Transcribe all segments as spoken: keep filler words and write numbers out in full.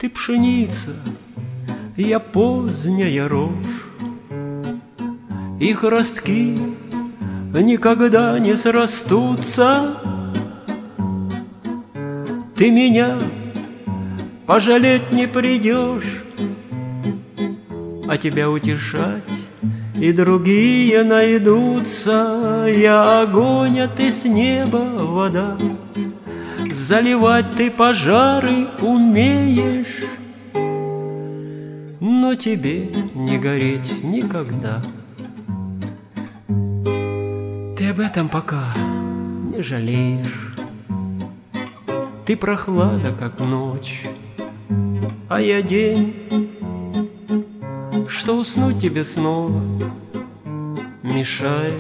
Ты пшеница, я поздняя рожь, их ростки никогда не срастутся. Ты меня пожалеть не придешь, а тебя утешать и другие найдутся. Я огонь, а ты с неба вода, заливать ты пожары умеешь, но тебе не гореть никогда. Ты об этом пока не жалеешь. Ты прохлада, как ночь, а я день, что уснуть тебе снова мешает.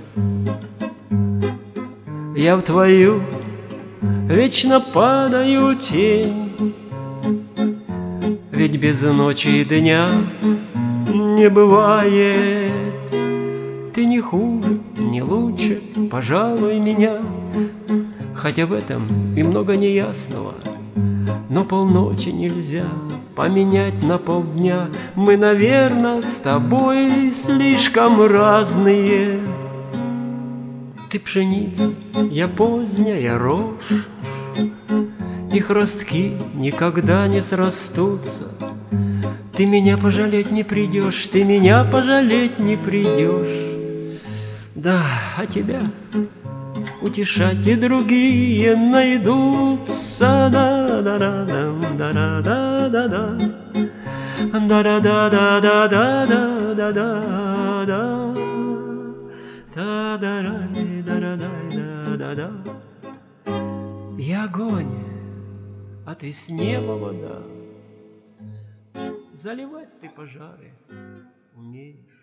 Я в твою вечно падаю тень, ведь без ночи и дня не бывает. Ты не хуже, не лучше, пожалуй, меня, хотя в этом и много неясного, но полночи нельзя поменять на полдня. Мы, наверно, с тобой слишком разные. Ты пшеница, я поздняя рожь, их ростки никогда не срастутся. Ты меня пожалеть не придешь, ты меня пожалеть не придешь. Да, а тебя утешать и другие найдутся. Да-да-да-да-да-да-да-да, да-да-да-да-да-да-да-да, да-да-да-да-да-да-да. Я огонь, а ты с неба вода, заливать ты пожары умеешь.